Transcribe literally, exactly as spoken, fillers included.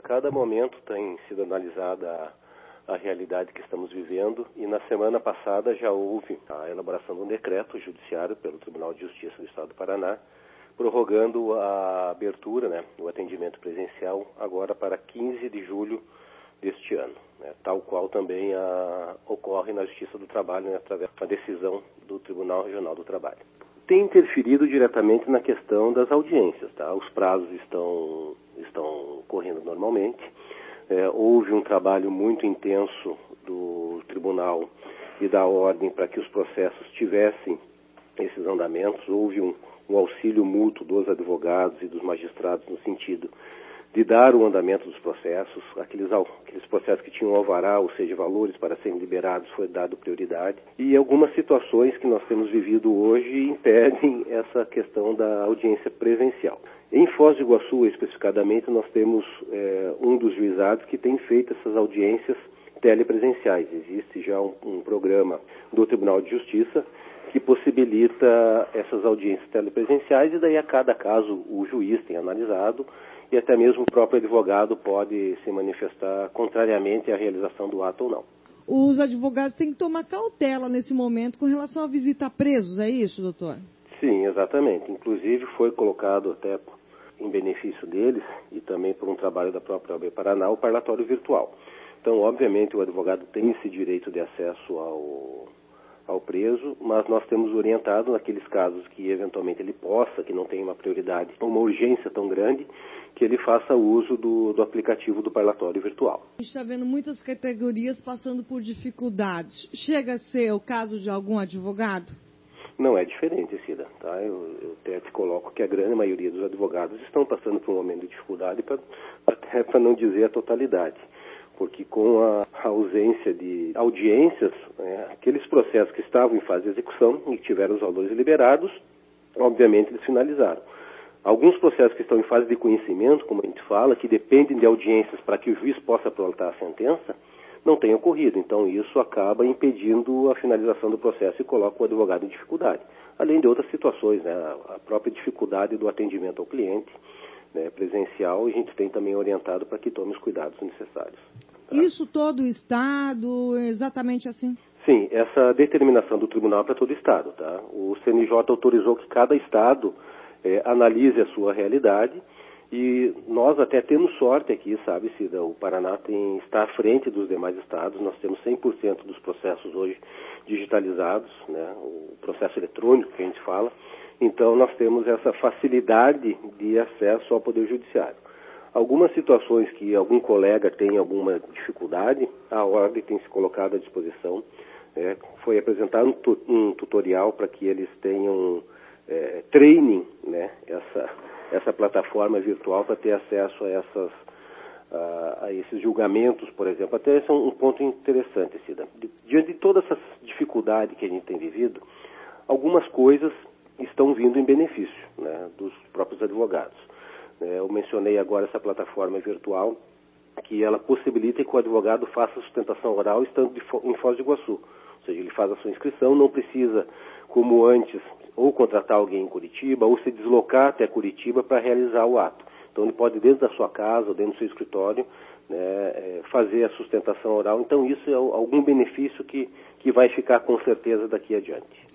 cada momento tem sido analisada a, a realidade que estamos vivendo e na semana passada já houve a elaboração de um decreto judiciário pelo Tribunal de Justiça do Estado do Paraná, prorrogando a abertura, né, o atendimento presencial agora para quinze de julho deste ano, né, tal qual também a, ocorre na Justiça do Trabalho, né, através da decisão do Tribunal Regional do Trabalho. Tem interferido diretamente na questão das audiências, tá? Os prazos estão, estão correndo normalmente. É, houve um trabalho muito intenso do tribunal e da ordem para que os processos tivessem esses andamentos. Houve um, um auxílio mútuo dos advogados e dos magistrados no sentido de dar o andamento dos processos. Aqueles, aqueles processos que tinham alvará, ou seja, valores para serem liberados, foi dado prioridade. E algumas situações que nós temos vivido hoje impedem essa questão da audiência presencial. Em Foz do Iguaçu, especificadamente, nós temos é, um dos juizados que tem feito essas audiências telepresenciais. Existe já um, um programa do Tribunal de Justiça que possibilita essas audiências telepresenciais e daí a cada caso o juiz tem analisado e até mesmo o próprio advogado pode se manifestar contrariamente à realização do ato ou não. Os advogados têm que tomar cautela nesse momento com relação à visita a presos, é isso, doutor? Sim, exatamente. Inclusive foi colocado até em benefício deles e também por um trabalho da própria O A B Paraná, o parlatório virtual. Então, obviamente, o advogado tem esse direito de acesso ao, ao preso, mas nós temos orientado naqueles casos que eventualmente ele possa, que não tem uma prioridade, uma urgência tão grande, que ele faça uso do, do aplicativo do parlatório virtual. A gente está vendo muitas categorias passando por dificuldades. Chega a ser o caso de algum advogado? Não é diferente, Cida. Tá? Eu, eu até te coloco que a grande maioria dos advogados estão passando por um momento de dificuldade, pra, até para não dizer a totalidade. Porque com a ausência de audiências, né, aqueles processos que estavam em fase de execução e que tiveram os valores liberados, obviamente eles finalizaram. Alguns processos que estão em fase de conhecimento, como a gente fala, que dependem de audiências para que o juiz possa prolatar a sentença, não tem ocorrido. Então isso acaba impedindo a finalização do processo e coloca o advogado em dificuldade. Além de outras situações, né, a própria dificuldade do atendimento ao cliente, né, presencial, a gente tem também orientado para que tome os cuidados necessários. Tá? Isso todo o Estado, exatamente assim? Sim, essa determinação do tribunal é para todo o Estado. Tá? O C N J autorizou que cada Estado é, analise a sua realidade e nós até temos sorte aqui, sabe, Cida? O Paraná tem, está à frente dos demais estados, nós temos cem por cento dos processos hoje digitalizados, né? O processo eletrônico que a gente fala, então nós temos essa facilidade de acesso ao Poder Judiciário. Algumas situações que algum colega tem alguma dificuldade, a ordem tem se colocado à disposição. É, foi apresentado um, tu, um tutorial para que eles tenham, é, treinem, né, essa, essa plataforma virtual para ter acesso a, essas, a, a esses julgamentos, por exemplo. Até esse é um, um ponto interessante, Cida. Diante de toda essa dificuldade que a gente tem vivido, algumas coisas estão vindo em benefício, né, dos próprios advogados. É, eu mencionei agora essa plataforma virtual, que ela possibilita que o advogado faça sustentação oral estando de, em Foz do Iguaçu. Ou seja, ele faz a sua inscrição, não precisa, como antes, ou contratar alguém em Curitiba, ou se deslocar até Curitiba para realizar o ato. Então ele pode, dentro da sua casa, ou dentro do seu escritório, né, fazer a sustentação oral. Então isso é algum benefício que, que vai ficar com certeza daqui adiante.